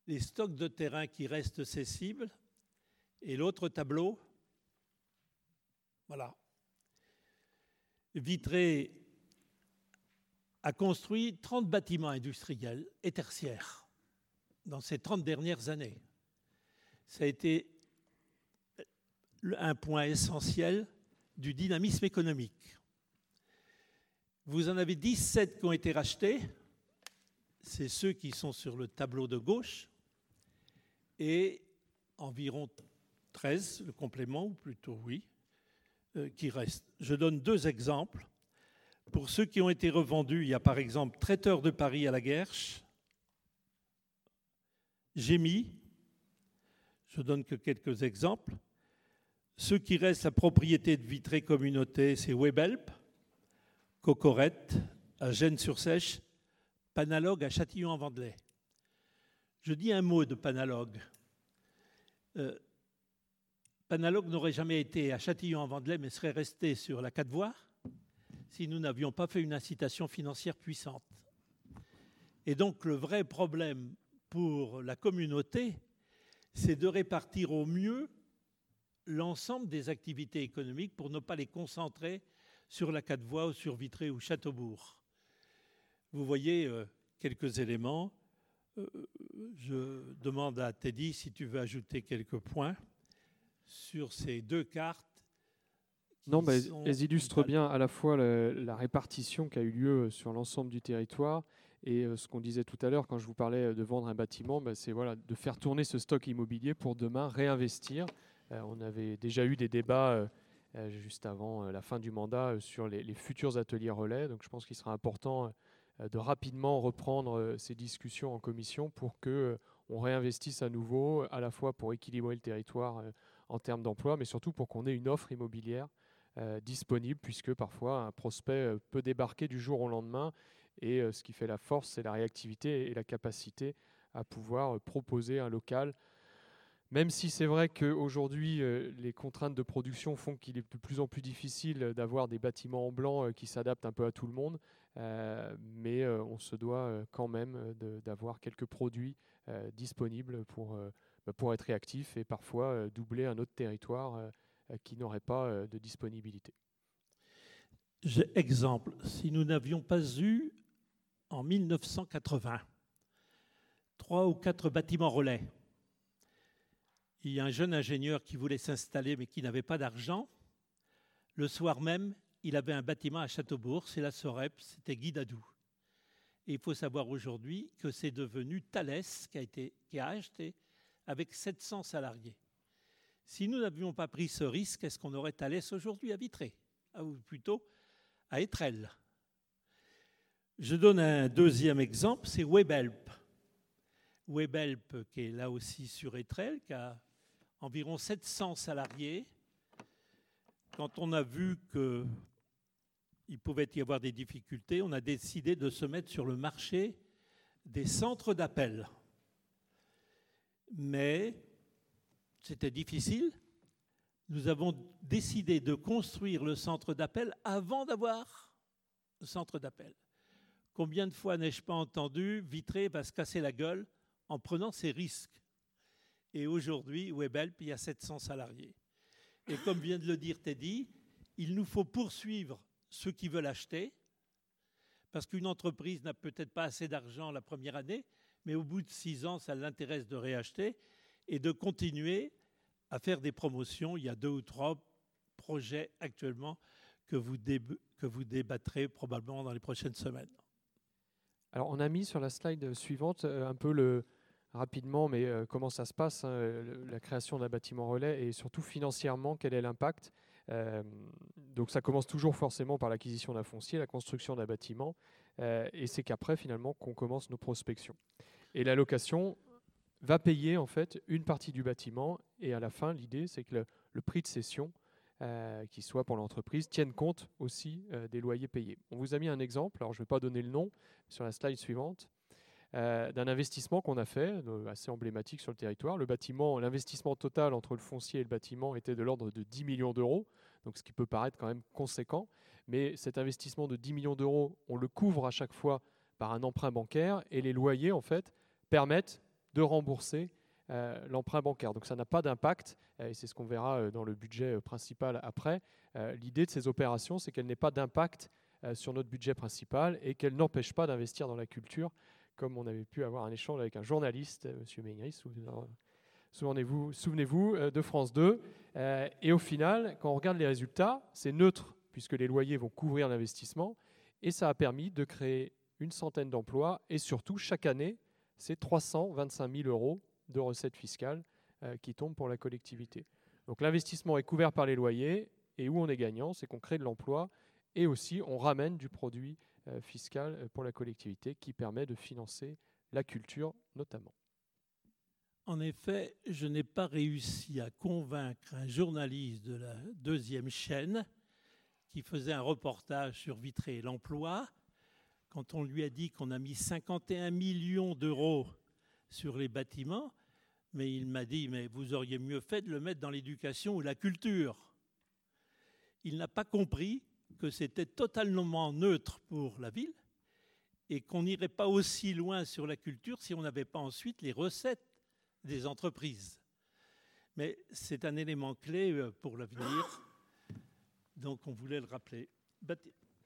les stocks de terrain qui restent cessibles. Et l'autre tableau, voilà. Vitré a construit 30 bâtiments industriels et tertiaires dans ces 30 dernières années. Ça a été un point essentiel du dynamisme économique. Vous en avez 17 qui ont été rachetés, c'est ceux qui sont sur le tableau de gauche, et environ 13, le complément, ou plutôt oui, qui restent. Je donne 2 exemples. Pour ceux qui ont été revendus, il y a par exemple Traiteur de Paris à la Guerche, Gémy, je donne que quelques exemples. Ceux qui restent la propriété de Vitré Communauté, c'est Webhelp, Cocorette à Gênes-sur-Seiche, Panalogue à Châtillon-en-Vendelay. Je dis un mot de Panalogue. Panalogue n'aurait jamais été à Châtillon-en-Vendelay, mais serait resté sur la 4 voies si nous n'avions pas fait une incitation financière puissante. Et donc le vrai problème pour la communauté, c'est de répartir au mieux l'ensemble des activités économiques pour ne pas les concentrer sur la 4 voies ou sur Vitré ou Châteaubourg. Vous voyez quelques éléments. Je demande à Teddy si tu veux ajouter quelques points sur ces 2 cartes. Non, elles illustrent bien à la fois la répartition qui a eu lieu sur l'ensemble du territoire et ce qu'on disait tout à l'heure quand je vous parlais de vendre un bâtiment, c'est de faire tourner ce stock immobilier pour demain réinvestir. On avait déjà eu des débats juste avant la fin du mandat sur les futurs ateliers relais, donc je pense qu'il sera important de rapidement reprendre ces discussions en commission pour qu'on réinvestisse à nouveau, à la fois pour équilibrer le territoire en termes d'emploi, mais surtout pour qu'on ait une offre immobilière disponible, puisque parfois un prospect peut débarquer du jour au lendemain, et ce qui fait la force, c'est la réactivité et la capacité à pouvoir proposer un local. Même si c'est vrai qu'aujourd'hui, les contraintes de production font qu'il est de plus en plus difficile d'avoir des bâtiments en blanc qui s'adaptent un peu à tout le monde, mais on se doit quand même d'avoir quelques produits disponibles pour être réactifs et parfois doubler un autre territoire qui n'aurait pas de disponibilité. Exemple, si nous n'avions pas eu en 1980 3 ou 4 bâtiments relais, il y a un jeune ingénieur qui voulait s'installer mais qui n'avait pas d'argent. Le soir même, il avait un bâtiment à Châteaubourg, c'est la Sorep, c'était Guy Dadou. Et il faut savoir aujourd'hui que c'est devenu Thales qui a acheté avec 700 salariés. Si nous n'avions pas pris ce risque, est-ce qu'on aurait Thales aujourd'hui à Vitré, ou plutôt à Étrelles? Je donne un 2e exemple, c'est Webhelp. Webhelp, qui est là aussi sur Étrelles, qui a environ 700 salariés. Quand on a vu qu'il pouvait y avoir des difficultés, on a décidé de se mettre sur le marché des centres d'appel. Mais c'était difficile. Nous avons décidé de construire le centre d'appel avant d'avoir le centre d'appel. Combien de fois n'ai-je pas entendu Vitré va se casser la gueule en prenant ses risques? Et aujourd'hui, Webhelp, il y a 700 salariés. Et comme vient de le dire Teddy, il nous faut poursuivre ceux qui veulent acheter, parce qu'une entreprise n'a peut-être pas assez d'argent la première année, mais au bout de 6 ans, ça l'intéresse de réacheter et de continuer à faire des promotions. Il y a 2 ou 3 projets actuellement que vous débattrez probablement dans les prochaines semaines. Alors, on a mis sur la slide suivante un peu rapidement, mais comment ça se passe, la création d'un bâtiment relais et surtout financièrement, quel est l'impact. Donc ça commence toujours forcément par l'acquisition d'un foncier, la construction d'un bâtiment, et c'est qu'après finalement qu'on commence nos prospections. Et la location va payer en fait une partie du bâtiment, et à la fin l'idée c'est que le prix de cession, qui soit pour l'entreprise, tienne compte aussi des loyers payés. On vous a mis un exemple, alors je ne vais pas donner le nom, sur la slide suivante, d'un investissement qu'on a fait, assez emblématique sur le territoire. L'investissement total entre le foncier et le bâtiment était de l'ordre de 10 millions d'euros, donc ce qui peut paraître quand même conséquent, mais cet investissement de 10 millions d'euros, on le couvre à chaque fois par un emprunt bancaire, et les loyers en fait permettent de rembourser l'emprunt bancaire. Donc ça n'a pas d'impact, et c'est ce qu'on verra dans le budget principal après. L'idée de ces opérations, c'est qu'elles n'aient pas d'impact sur notre budget principal et qu'elles n'empêchent pas d'investir dans la culture, comme on avait pu avoir un échange avec un journaliste, M. Mengris, souvenez-vous de France 2. Et au final, quand on regarde les résultats, c'est neutre, puisque les loyers vont couvrir l'investissement, et ça a permis de créer une centaine d'emplois, et surtout, chaque année, c'est 325 000 euros de recettes fiscales qui tombent pour la collectivité. Donc l'investissement est couvert par les loyers, et où on est gagnant, c'est qu'on crée de l'emploi, et aussi on ramène du produit fiscal pour la collectivité qui permet de financer la culture notamment. En effet, je n'ai pas réussi à convaincre un journaliste de la deuxième chaîne qui faisait un reportage sur Vitré et l'emploi. Quand on lui a dit qu'on a mis 51 millions d'euros sur les bâtiments, mais il m'a dit « mais vous auriez mieux fait de le mettre dans l'éducation ou la culture ». Il n'a pas compris que c'était totalement neutre pour la ville et qu'on n'irait pas aussi loin sur la culture si on n'avait pas ensuite les recettes des entreprises. Mais c'est un élément clé pour l'avenir, donc on voulait le rappeler.